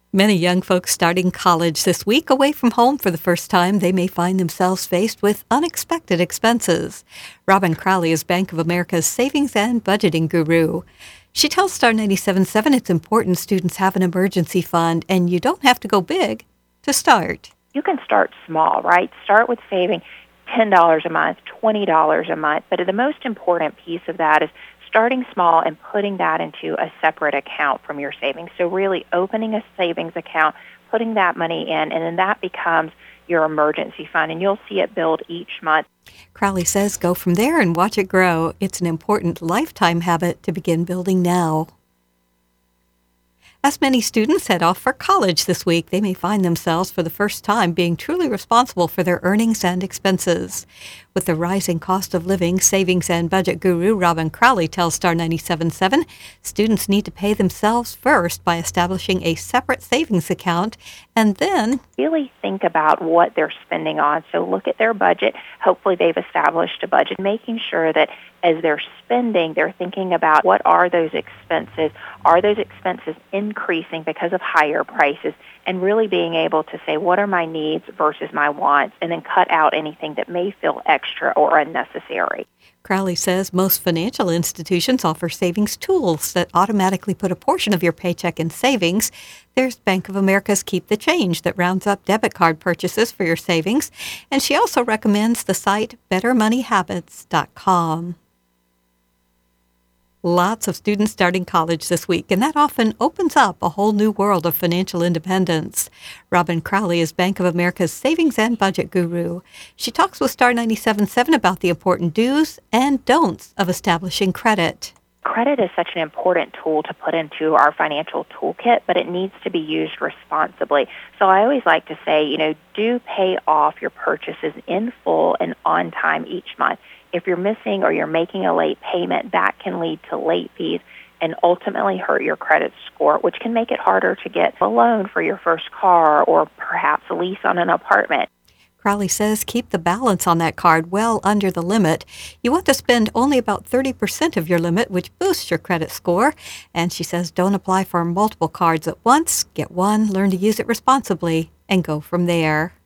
Many young folks starting college this week away from home for the first time, they may find themselves faced with unexpected expenses. Robin Crowley is Bank of America's savings and budgeting guru. She tells Star 97.7 it's important students have an emergency fund and you don't have to go big to start. You can start small, right? Start with saving $10 a month, $20 a month, but the most important piece of that is starting small and putting that into a separate account from your savings. So really opening a savings account, putting that money in, and then that becomes your emergency fund, and you'll see it build each month. Crowley says go from there and watch it grow. It's an important lifetime habit to begin building now. As many students head off for college this week, they may find themselves for the first time being truly responsible for their earnings and expenses. With the rising cost of living, savings and budget guru Robin Crowley tells Star 97.7 students need to pay themselves first by establishing a separate savings account and then really think about what they're spending on. So look at their budget. Hopefully they've established a budget, making sure that as they're spending, they're thinking about what are those expenses. Are those expenses increasing because of higher prices? And really being able to say, what are my needs versus my wants, and then cut out anything that may feel extra or unnecessary. Crowley says most financial institutions offer savings tools that automatically put a portion of your paycheck in savings. There's Bank of America's Keep the Change that rounds up debit card purchases for your savings. And she also recommends the site bettermoneyhabits.com. Lots of students starting college this week, and that often opens up a whole new world of financial independence. Robin Crowley is Bank of America's savings and budget guru. She talks with Star 97.7 about the important do's and don'ts of establishing credit. Credit is such an important tool to put into our financial toolkit, but it needs to be used responsibly. So I always like to say, do pay off your purchases in full and on time each month. If you're missing or you're making a late payment, that can lead to late fees and ultimately hurt your credit score, which can make it harder to get a loan for your first car or perhaps a lease on an apartment. Crowley says keep the balance on that card well under the limit. You want to spend only about 30% of your limit, which boosts your credit score. And she says don't apply for multiple cards at once. Get one, learn to use it responsibly, and go from there.